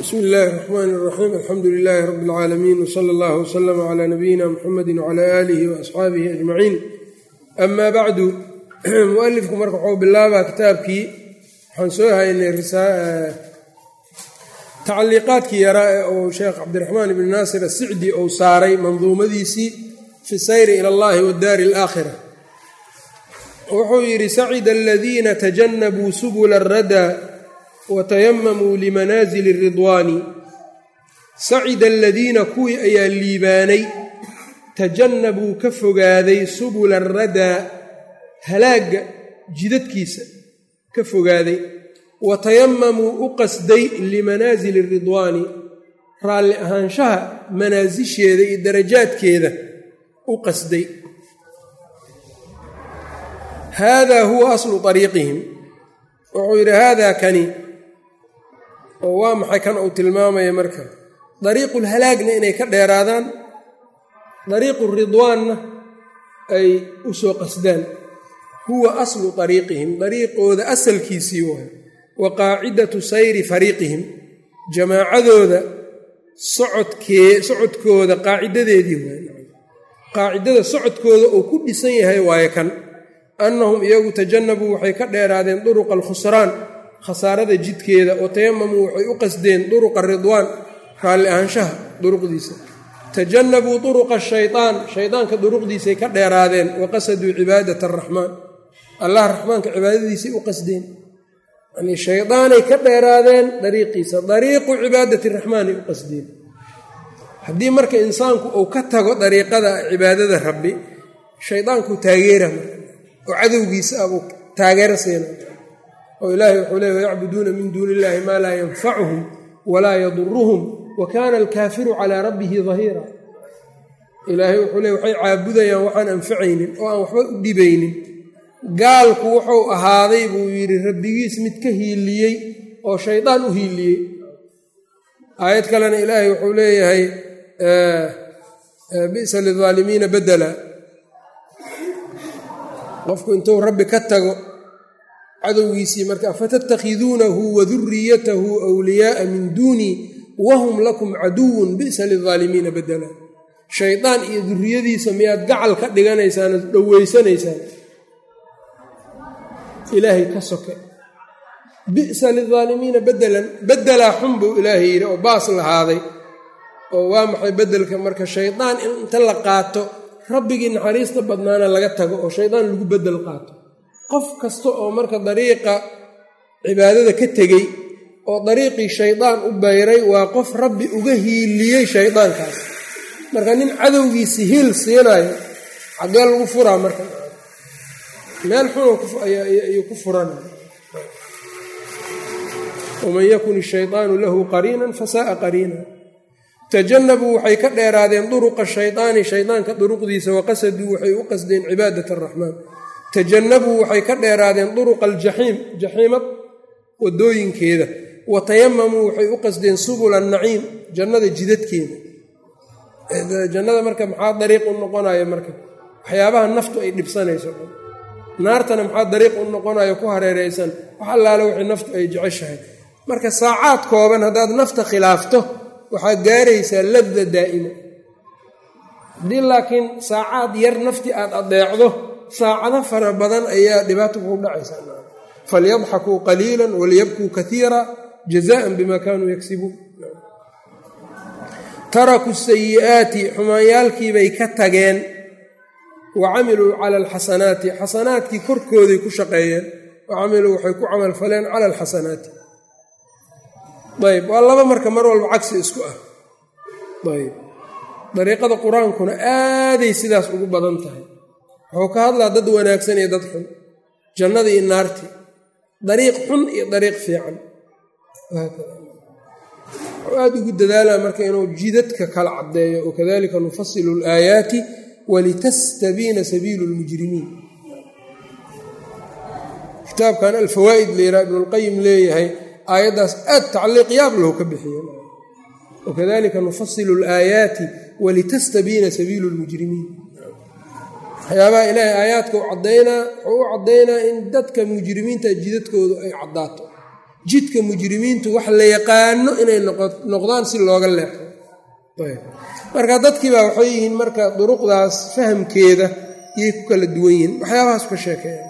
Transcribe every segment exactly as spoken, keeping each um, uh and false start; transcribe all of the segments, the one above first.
bsmi illaahi الرaxmaan الraxiim alxamdu lilaahi rabi اlcaalamiin wsala allah wslama calaa nabiyina muxamedi wcala aalihi waasxaabihi ajmaciin ama bacdu mualifku marka waxuu bilaabaa kitaabkii waxaan soo haynay tacliiqaadkii yaraa ee uu sheekh cabdiraxmaan ibni naasir asicdi uu saaray manduumadiisii fi sayri ila allahi wadaari alaakhira wuxuu yidhi sacida aladiina tajanabuu subula aradaa watayamamuu limanaasili ridwaani sacida aladiina kuwii ayaa liibaanay tajannabuu ka fogaaday subula aradaa halaagga jidadkiisa ka fogaaday watayamamuu u qasday limanaasili ridwaani raalli ahaanshaha manaasisheeda iyo darajaadkeeda u qasday haadaa huwa aslu ariiqihim wuxuu yidhi haadaa kani oo waa maxay kan uu tilmaamaya marka dariiqulhalaagna inay ka dheeraadaan dariiqu ridwaanna ay u soo qasdaan huwa aslu ariiqihim dariiqooda asalkiisii waay wa qaacidatu sayri fariiqihim jamaacadooda socodkee socodkooda qaacidadeedii waay qaacidada socodkooda uu ku dhisan yahay waaye kan annahum iyagu tajannabuu waxay ka dheeraadeen duruqa alkhusraan khasaarada jidkeeda oo tayamamuu waxay u qasdeen duruqa ridwaan raalli ahaanshaha duruqdiisa tajannabuu duruqa shaytaan shaydaanka duruqdiisay ka dheeraadeen wa qasaduu cibaadat araxmaan allah raxmaanka cibaadadiisay u qasdeen yanii shaydaanay ka dheeraadeen dariiqiisa dariiqu cibaadati raxmaanay u qasdeen haddii marka insaanku uu ka tago dariiqada cibaadada rabbi shaydaanku taageera oo cadowgiisa abuu taageero siina oo ilaahay wuxuu leey wayacbuduuna min duuni illaahi maa laa yanfacuhum walaa yaduruhum wa kaana alkaafiru calaa rabbihi dahiira ilaahay wuxuu leey waxay caabudayaan waxaan anfacaynin oo aan waxba u dhibaynin gaalku wuxuu ahaaday buu yidhi rabbigiis mid ka hiiliyey oo shaydaan u hiiliyey aayad kalena ilaahay wuxuu leeyahay bi'sa lilaalimiina badela qofku intuu rabbi ka tago cadowgiisii marka fatattakhiduunahu waduriyatahu wliyaaa min duunii wahum lakum caduwun bi'sa lilaalimiina badela shaydaan iyo duriyadiisa miyaad gacal ka dhiganaysaan oo dhoweysanaysaan ilaahay ka soke bi'sa lilaalimiina bedelan bedelaa xun buu ilaahay yidhi oo baas lahaaday oo waa maxay bedelka marka shaydaan in inta la qaato rabbigii naxariista badnaana laga tago oo shaydaan lagu bedel qaato qof kasta oo marka dariiqa cibaadada ka tegey oo dariiqii shaydaan u bayray waa qof rabbi uga hiiliyey shaydaankaas marka nin cadowgiisi hiil siinayo xaggee lagu furaa marka meel xun ayuu ku furanaya waman yakun ishaydaanu lahu qariinan fasaaa qariina tajannabuu waxay ka dheeraadeen duruqa shaydaani shaydaanka duruqdiisa waqasaduu waxay u qasdeen cibaadat araxmaan tajannabuu waxay ka dheeraadeen duruqa aljaxiim jaxiimad wadooyinkeeda wa tayamamuu waxay u qasdeen subula annaciim jannada jidadkeeda jannada marka maxaa dariiq u noqonaya marka waxyaabaha naftu ay dhibsanayso naartana maxaa dariiq u noqonayo ku hareeraysan wax allaale wixii naftu ay jeceshahay marka saacaad kooban haddaad nafta khilaafto waxaad gaaraysaa labda daa'ima haddii laakiin saacaad yar nafti aad adeecdo saacado fara badan ayaa dhibaato kugu dhacaysaa falyadxakuu qaliilan waliyabkuu kaiira jazaan bima kaanuu yagsibuun tarakuu sayi'aati xumaanyaalkiibay ka tageen wa camiluu cala alxasanaati xasanaadkii korkooday ku shaqeeyeen wa camiluu waxay ku camal faleen cala alxasanaati ayb waa laba marka mar walba cagsi isku ah ayb dariiqada qur-aankuna aaday sidaas ugu badan tahay wuxuu ka hadlaa dad wanaagsan iyo dad xun jannada iyo naartii dariiq xun iyo dariiq fiican wuxuu aada ugu dadaalaa marka inuu jidadka kala caddeeyo wakadalika nufasilu alaayaati walitastabiina sabiilu lmujrimiin kitaabkan alfawaa'id layraa ibnulqayim leeyahay aayaddaas aad tacliiq yaab lahu ka bixiye wakadalika nufasilu alaayaati walitastabiina sabiilu lmujrimiin waxyaabaha ilaahay aayaadka u caddaynaa wuxuu u caddaynaa in dadka mujrimiinta jidadkoodu ay caddaato jidka mujrimiintu wax la yaqaano inay noqdaan si looga leexo ayb marka dadkiibaa waxay yihiin marka duruqdaas fahamkeeda iyay ku kala duwan yihiin waxyaabahaas ka sheekeeyaan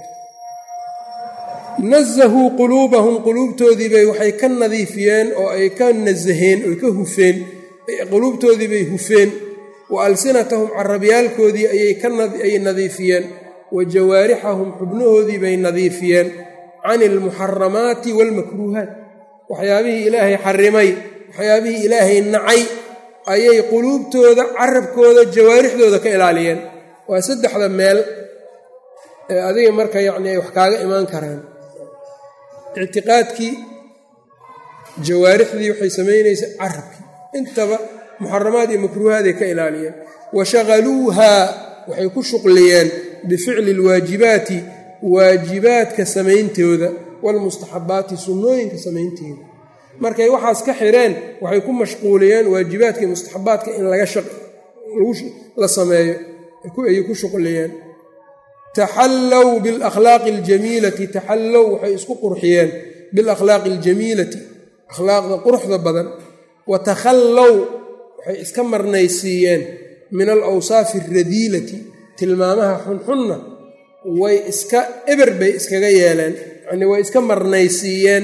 nazahuu quluubahum quluubtoodiibay waxay ka nadiifiyeen oo ay ka nasaheen oy ka hufeen quluubtoodiibay hufeen wa alsinatahum carabyaalkoodii ayay nadiifiyeen wa jawaarixahum xubnahoodii bay nadiifiyeen can ilmuxaramaati waalmakruuhaat waxyaabihii ilaahay xarimay waxyaabihii ilaahay nacay ayay quluubtooda carabkooda jawaarixdooda ka ilaaliyeen waa saddexda meel ee adiga marka yacni ay wax kaaga imaan karaan ictiqaadkii jawaarixdii waxay samaynaysa carabkii intaba muxaramaad iyo makruuhaaday ka ilaaliyeen wa shaqaluuhaa waxay ku shuqliyeen bificli alwaajibaati waajibaadka samayntooda waalmustaxabaati sunnooyinka samaynteeda markay waxaas ka xireen waxay ku mashquuliyeen waajibaadka iyo mustaxabaadka in laga la sameeyo ayay ku shuqliyeen taxallow bilakhlaaqi aljamiilati taxallow waxay isku qurxiyeen bilakhlaaqi aljamiilati akhlaaqda quruxda badan wa takhallow waxay iska marnaysiiyeen min alawsaafi alradiilati tilmaamaha xunxunna way iska eber bay iskaga yeeleen yacnii way iska marnaysiiyeen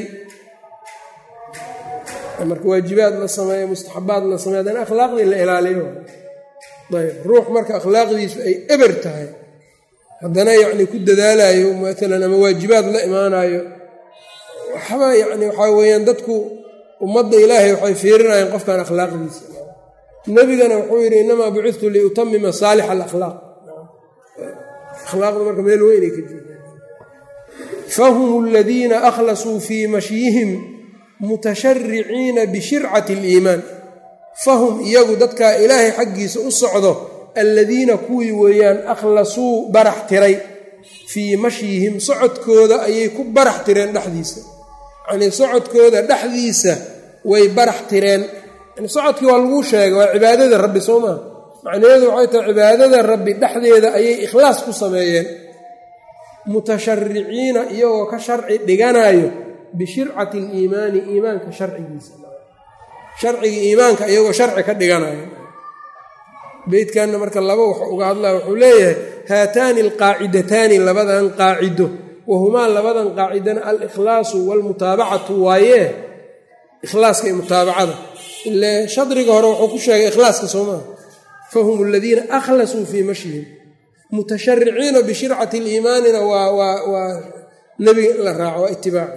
marka waajibaad la sameeyo mustaxabaad la sameeyo haddana akhlaaqdii la ilaaliyo ayb ruux marka akhlaaqdiisu ay eber tahay haddana yacni ku dadaalayo maalan ama waajibaad la imaanayo waxba yacni waxaa weeyaan dadku ummadda ilaahay waxay fiirinayaan qofkan akhlaaqdiisa nebigana wuxuu yidhi innamaa bucidtu liutamima saalix alakhlaaq akhlaaqda marka meel weynay ka jeedaan fahum aladiina akhlasuu fii mashyihim mutashariciina bishircati aliimaan fahum iyagu dadkaa ilaahay xaggiisa u socdo aladiina kuwii weeyaan akhlasuu barax tiray fii mashyihim socodkooda ayay ku barax tireen dhexdiisa yacnii socodkooda dhexdiisa way barax tireen yani socodkii waa laguu sheegay waa cibaadada rabbi soo maa macnaheedu waxay tahay cibaadada rabbi dhexdeeda ayay ikhlaas ku sameeyeen mutashariciina iyagoo ka sharci dhiganayo bishircati aliimaani iimaanka sharcigiisa sharciga iimaanka iyagoo sharci ka dhiganayo beydkanna marka laba wax uga hadlaya wuxuu leeyahay haataani alqaacidataani labadan qaacido wahumaa labadan qaacidana alikhlaasu waalmutaabacatu waayee ikhlaaska iyo mutaabacada ile shadriga hore wuxuu ku sheegay ikhlaaska soo maha fahum aladiina akhlasuu fii mashyihim mutashariciina bishircati aliimaanina waa waa waa nebiga in la raaco waa itibaaci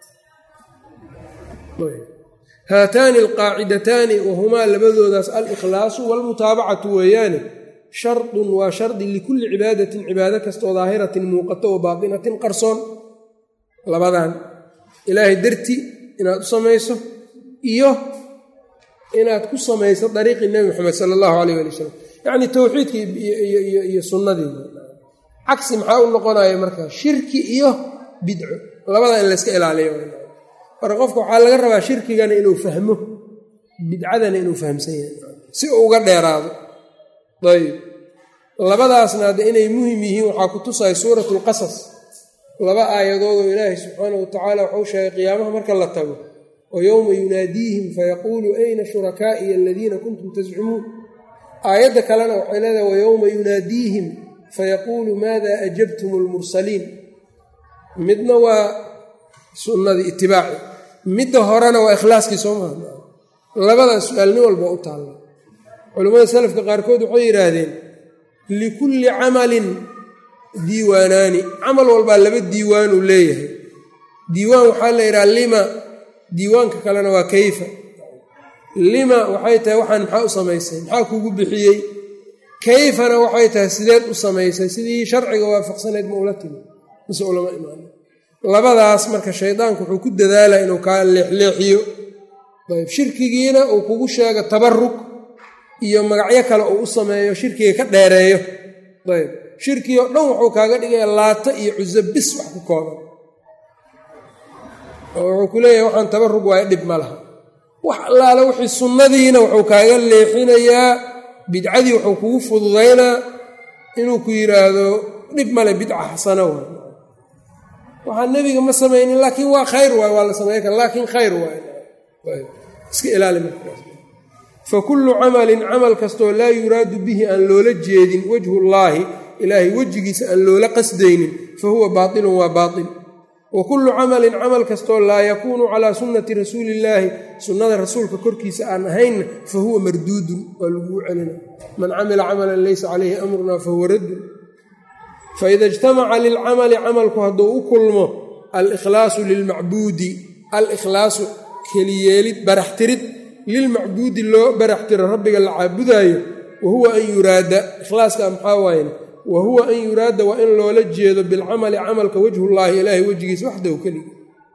haataani alqaacidataani wahumaa labadoodaas alikhlaasu waalmutaabacatu weeyaane shardun waa shardi likulli cibaadatin cibaado kastoo daahiratin muuqato oo baatinatin qarsoon labadan ilaahay darti inaad u samayso iyo inaad ku samayso dariiqii nebi moxamed sala allahu alayh ali wasalam yacni towxiidkii iyo sunnadeeda cagsi maxaa u noqonaya markaa shirki iyo bidco labada in layska ilaaliyo marka qofka waxaa laga rabaa shirkigana inuu fahmo bidcadana inuu fahamsan yahay si uu uga dheeraado ayb labadaasna hadda inay muhim yihiin waxaa ku tusaya suuratu lqasas laba aayadoodoo ilaahay subxaanahu watacaala waxuu sheegay qiyaamaha marka la tago wa yowma yunaadiihim fayaquulu ayna shurakaa'iya aladiina kuntum tascumuun aayadda kalena waxay leedahay wa yowma yunaadiihim fayaquulu maada ajabtum almursaliin midna waa sunnadii itibaaci midda horena waa ikhlaaskii soo maha labadaas su-aal nin walba u taalla culimmada salafka qaarkood waxay yidhaahdeen likulli camalin diiwaanaani camal walbaa laba diiwaan uu leeyahay diiwaan waxaa la yidhaha lima diiwaanka kalena waa kayfa lima waxay tahay waxaan maxaa u samaysay maxaa kugu bixiyey kayfana waxay tahay sideed u samaysay sidii sharciga waafaqsaneyd ma ula timi mise ulama imaano labadaas marka shaydaanku wuxuu ku dadaalaa inuu kaa leexleexiyo ayb shirkigiina uu kugu sheego tabarug iyo magacyo kale uu u sameeyo shirkiga ka dheereeyo ayb shirkii oo dhan wuxuu kaaga dhigaya laata iyo cuso bis wax ku kooban oo wuxuu ku leeyahay waxaan tabarug waayo dhib ma laha wax allaala wixii sunnadiina wuxuu kaaga leexinayaa bidcadii wuxuu kugu fududaynaa inuu ku yidhaahdo dhib male bidca xasana waay waxaa nebiga ma samaynin laakiin waa khayr waay waa la samayn kara laakiin khayr waay iska ilaali markaas fa kullu camalin camal kastoo laa yuraadu bihi aan loola jeedin wajhullaahi ilaahay wejigiisa aan loola qasdaynin fa huwa baatilun waa baatil wa kullu camalin camal kastoo laa yakuunu calaa sunnati rasuulillaahi sunnada rasuulka korkiisa aan ahaynna fa huwa marduudun waa laguu celina man camila camalan laysa calayhi amrunaa fa huwa raddun faida ijtamaca lilcamali camalku hadduu u kulmo alikhlaasu lilmacbuudi alikhlaasu keliyeelid baraxtirid lilmacbuudi loo baraxtiro rabbiga la caabudaayo wa huwa an yuraada ikhlaaska maxaa waayen wa huwa an yuraada waa in loola jeedo bilcamali camalka wajhullaahi ilaahay wejigiisa waxdahu keliya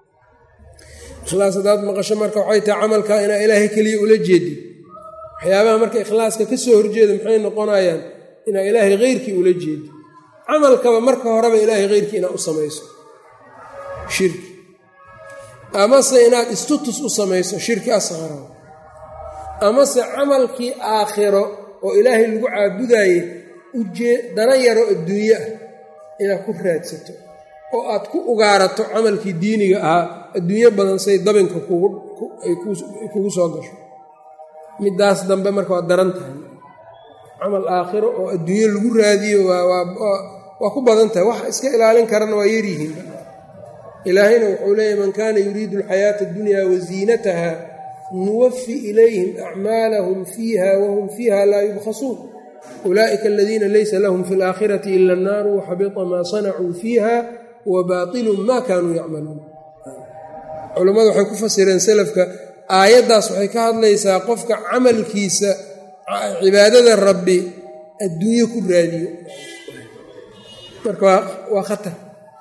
ikhlaas haddaad maqasho marka waxay tahay camalkaa inaa ilaahay keliya ula jeedin waxyaabaha marka ikhlaaska ka soo horjeeda maxay noqonayaan inaa ilaahay keyrkii ula jeedi camalkaba marka horeba ilaahay keyrkii inaad u samayso shirki amase inaad istutus u samayso shirki asqara amase camalkii aakhiro oo ilaahay lagu caabudaayey ujee dana yaro adduunye ah inaad ku raadsato oo aad ku ugaarato camalkii diiniga ahaa adduunyo badan say dabinka ay kugu soo gasho midaas dambe marka waa daran tahay camal aakhiro oo adduunyo lagu raadiyo waa ku badan tahay wax iska ilaalin karana waa yaryihiin ilaahayna wuxuu leeyahy man kaana yuriidu alxayaata addunya waziinataha nuwafi ilayhim acmaalahum fiiha wahum fiiha laa yubkhasuun ulaa'ika aladiina laysa lahum fi alaakhirati ila annaaru waxabita maa sanacuu fiiha wa baatilun maa kaanuu yacmaluun culammadu waxay ku fasireen salafka aayaddaas waxay ka hadlaysaa qofka camalkiisa cibaadada rabbi adduunyo ku raadiyo marka waa khatar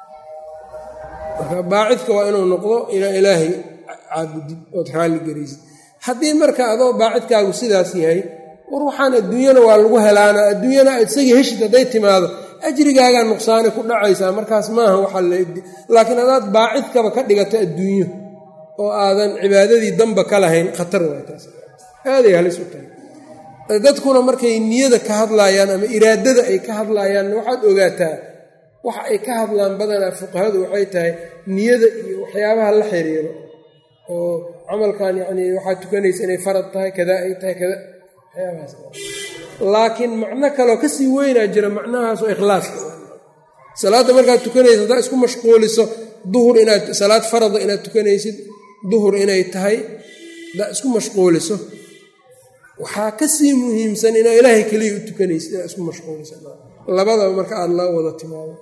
marka baacidka waa inuu noqdo inaa ilaahay caabudid ood raalli garaysid haddii marka adoo baacidkaagu sidaas yahay war waxaan adduunyana waa lagu helaana adduunyana isagii heshid hadday timaado ajrigaagaa nuqsaani ku dhacaysaa markaas maaha waxaa la laakiin hadaad baacidkaba ka dhigato adduunyo oo aadan cibaadadii damba ka lahayn khatar waay taas aaday halis u tahay dadkuna markay niyada ka hadlaayaan ama iraadada ay ka hadlaayaan waxaad ogaataa waxa ay ka hadlaan badanaa fuqahadu waxay tahay niyada iyo waxyaabaha la xiriiro oo camalkan yacnii waxaad tukanaysa inay farad tahay kadaa ay tahay kada waxyaabahaas laakiin macno kaloo kasii weynaa jira macnahaas oo ikhlaaska salaadda markaad tukanaysa haddaa isku mashquuliso duhur inaad salaad farada inaad tukanaysid duhur inay tahay haddaa isku mashquuliso waxaa kasii muhiimsan inaa ilaahay keliya u tukanaysid inaad isku mashquuliso labadaba marka aada la wada timaado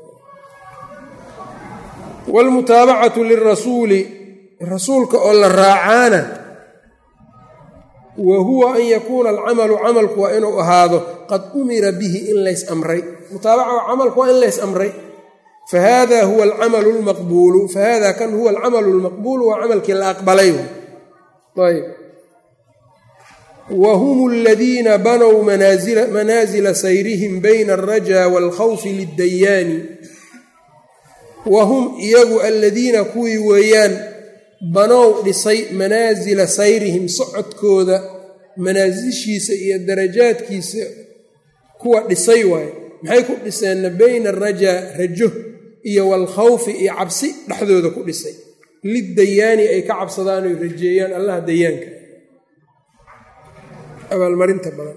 waalmutaabacatu lirasuuli rasuulka oo la raacaana wa huwa an yakuuna alcamalu camalku waa inuu ahaado qad umira bihi in lays amray mutaabaca camalku waa in lays amray fahada huwa alcamalu lmaqbuulu fahada kan huwa alcamalu lmaqbuulu waa camalkii la aqbalay ayb wahum aladiina banow manaasila sayrihim bayna alrajaa waalkhawfi liddayaani wahum iyagu aladiina kuwii weeyaan banow dhisay manaasila sayrihim socodkooda manaasishiisa iyo darajaadkiisa kuwa dhisay waaye maxay ku dhiseenna bayna alrajaa rajo iyo waalkhawfi iyo cabsi dhexdooda ku dhisay liddayaani ay ka cabsadaan oy rajeeyaan allaha dayaanka abaalmarinta badan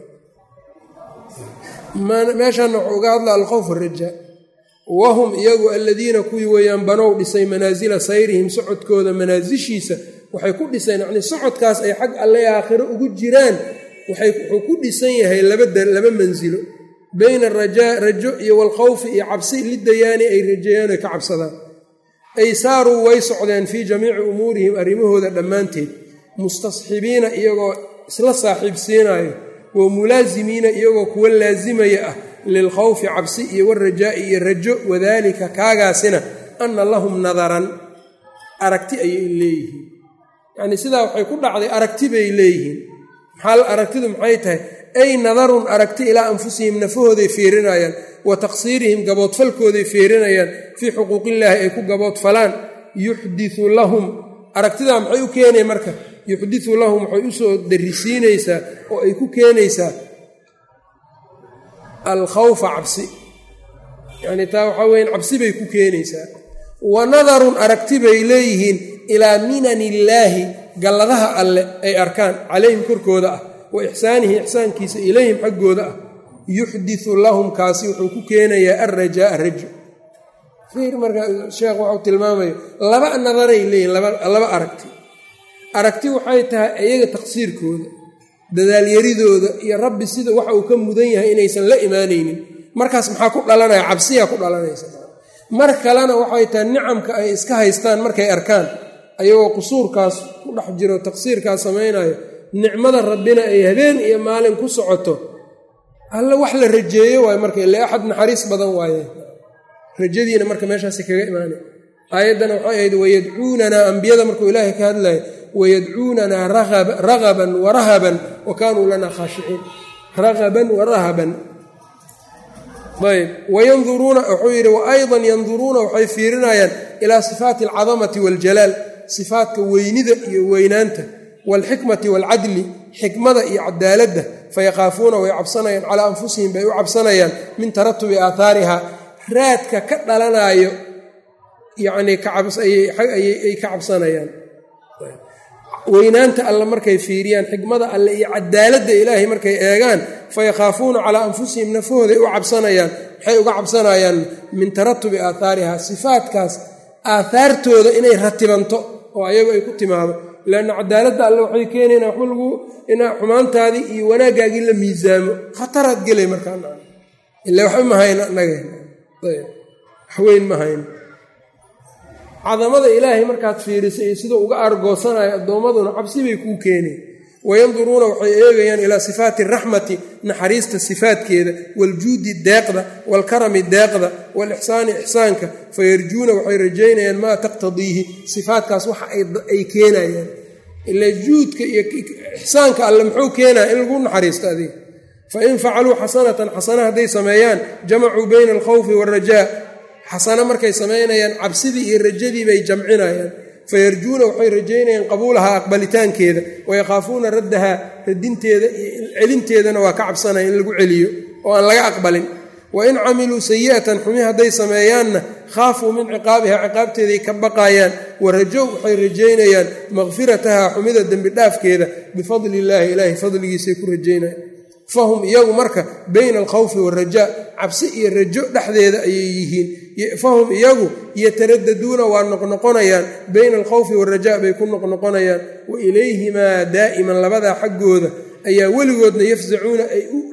meeshaana wuxuu uga hadla alkhawf arajaa wahum iyagu aladiina kuwii weeyaan banow dhisay manaasila sayrihim socodkooda manaasishiisa waxay ku dhiseen yacnii socodkaas ay xag alle aakhiro ugu jiraan wuxuu ku dhisan yahay laba mansilo bayna arajaa rajo iyo waalkhawfi iyo cabsi lidayaani ay rajeeyaan ay ka cabsadaan ay saaruu way socdeen fii jamiici umuurihim arrimahooda dhammaanteed mustasxibiina iyagoo isla saaxiibsiinaayo wa mulaasimiina iyagoo kuwa laasimaya ah lilkhawfi cabsi iyo warajaa'i iyo rajo wadaalika kaagaasina anna lahum nadaran aragti ayay leeyihiin yacnii sidaa waxay ku dhacday aragti bay leeyihiin maxaa aragtidu maxay tahay ay nadarun aragti ilaa anfusihim nafahooday fiirinayaan wa taqsiirihim gaboodfalkooday fiirinayaan fii xuquuqillaahi ay ku gaboodfalaan yuxdiu lahum aragtidaa maxay u keenaya marka yuxdiu lahum waxay u soo darisiinaysaa oo ay ku keenaysaa alkhawfa cabsi yacnii taa waxaa weyan cabsi bay ku keenaysaa wa nadarun aragti bay leeyihiin ilaa minani illaahi galladaha alle ay arkaan calayhim korkooda ah wa ixsaanihi ixsaankiisa ilayhim xaggooda ah yuxdiu lahum kaasi wuxuu ku keenayaa alrajaa'a rajo fiir marka sheekh waxuu tilmaamaya laba nadaray leeyihin laba aragti aragti waxay tahay iyaga taqsiirkooda dadaalyaridooda iyo rabbi sida waxa uu ka mudan yahay inaysan la imaanaynin markaas maxaa ku dhalanaya cabsiyaa ku dhalanaysa mar kalena waxay tahay nicamka ay iska haystaan markay arkaan ayagoo qusuurkaas ku dhex jiro taqsiirkaas samaynayo nicmada rabbina ay habeen iyo maalin ku socoto alla wax la rajeeyo waayo marka ilaa axad naxariis badan waaye rajadiina marka meeshaasi kaga imaanay aayaddana waxay ahayd wayadcuunanaa ambiyada markuu ilaahay ka hadlayo wayadcuunanaa ragaban warahaban wa kaanuu lanaa khaashiciin ragaban warahaban ayb wayanduruuna wuxuu yidhi wa aydan yanduruuna waxay fiirinayaan ilaa sifaati alcadamati waاljalaal sifaatka weynida iyo weynaanta waalxikmati waalcadli xikmada iyo cadaaladda fayakaafuuna way cabsanayaan calaa anfusihim bay u cabsanayaan min taratubi aahaariha raadka ka dhalanaayo yacnii ayay ka cabsanayaan weynaanta alle markay fiiriyaan xikmada alle iyo cadaaladda ilaahay markay eegaan fayakhaafuuna calaa anfusihim nafahooday u cabsanayaan maxay uga cabsanayaan min taratubi aahaariha sifaatkaas aahaartooda inay ratibanto oo ayagu ay ku timaado lanna cadaaladda alle waxay keenaynaa waxba lagu inaa xumaantaadii iyo wanaaggaagii la miisaamo khataraad gelay markaa ila waxba ma hayno annaga waxweyn ma hayno cadamada ilaahay markaad fiirisay iyo siduu uga argoosanayo addoommaduna cabsi bay kuu keeneen wayanduruuna waxay eegayaan ilaa sifaati araxmati naxariista sifaadkeeda waaljuudi deeqda waalkarami deeqda waalixsaani ixsaanka fayarjuuna waxay rajaynayaan maa taqtadiihi sifaatkaas waxa ay keenayaan ilaa juudka iyo ixsaanka alle muxuu keenaya in lagu naxariisto adiga fain facaluu xasanatan xasana hadday sameeyaan jamacuu bayna alkhawfi waalrajaa xasano markay samaynayaan cabsidii iyo rajadii bay jamcinayaan fayarjuuna waxay rajaynayaan qabuulahaa aqbalitaankeeda wayakhaafuuna raddahaa radinteeda iyo celinteedana waa ka cabsanaya in lagu celiyo oo aan laga aqbalin wain camiluu sayi'atan xumi hadday sameeyaanna khaafuu min ciqaabihaa ciqaabteeday ka baqaayaan warajow waxay rajaynayaan makfiratahaa xumida dembi dhaafkeeda bifadli illaahi ilaahay fadligiisay ku rajaynayaan fahum iyagu marka bayna alkhawfi waalrajaa cabsi iyo rajo dhexdeeda ayay yihiin fahum iyagu yataraddaduuna waa noqnoqonayaan bayna alkhawfi waalrajaa bay ku noqnoqonayaan wa ilayhimaa daa'iman labadaa xaggooda ayaa weligoodna yafsacuuna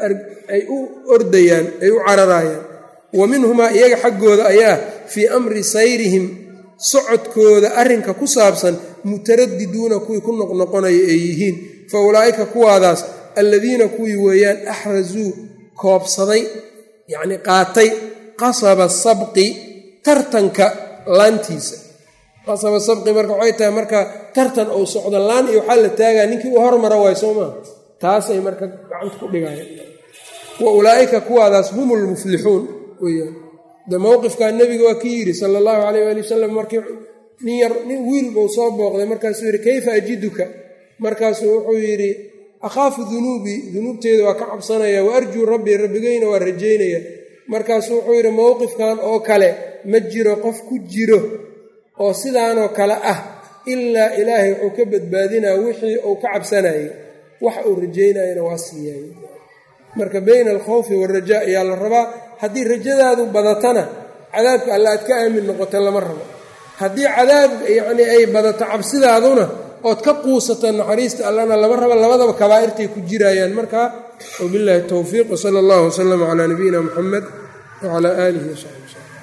ay u ordayaan ay u cararayaan wa minhumaa iyaga xaggooda ayaa fii amri sayrihim socodkooda arrinka ku saabsan mutaraddiduuna kuwii ku noqnoqonaya ay yihiin fa ulaa'ika kuwaadaas alladiina kuwii weeyaan axrazuu koobsaday yacnii qaatay qasaba sabqi tartanka laantiisa qasaba sabqi marka waxay tahay marka tartan ou socdo laan iyo waxaa la taagaa ninkii u hormara waay soo maaha taasay marka gacanta ku dhigayaan wa ulaa'ika kuwaadaas hum lmuflixuun weyaan de mowqifkaa nebiga waa kii yidhi sala allahu calayh waali wasalam markii nin yar nin wiil buu soo booqday markaasuu yidhi kayfa ajiduka markaasuu wuxuu yidhi akhaafu dunuubii dunuubteeda waa ka cabsanaya wa arjuu rabbii rabbigayna waa rajaynaya markaasuu wuxuu yidhi mowqifkan oo kale ma jiro qof ku jiro oo sidaanoo kale ah ilaa ilaahay wuxuu ka badbaadinaa wixii uu ka cabsanayay wax uu rajaynayana waa siiyay marka bayna alkhawfi waalrajaa ayaa la rabaa haddii rajadaadu badatana cadaabka alla aad ka aamin noqota lama rabo haddii cadaab yacnii ay badato cabsidaaduna ood ka quusata naxariista allana lama raba labadaba kabaa'irtay ku jiraayaan markaa wabilaahi towfiiq wsala allahu wasalama calaa nabiyina muxamed wacalaa aalihi wasaxbi wslam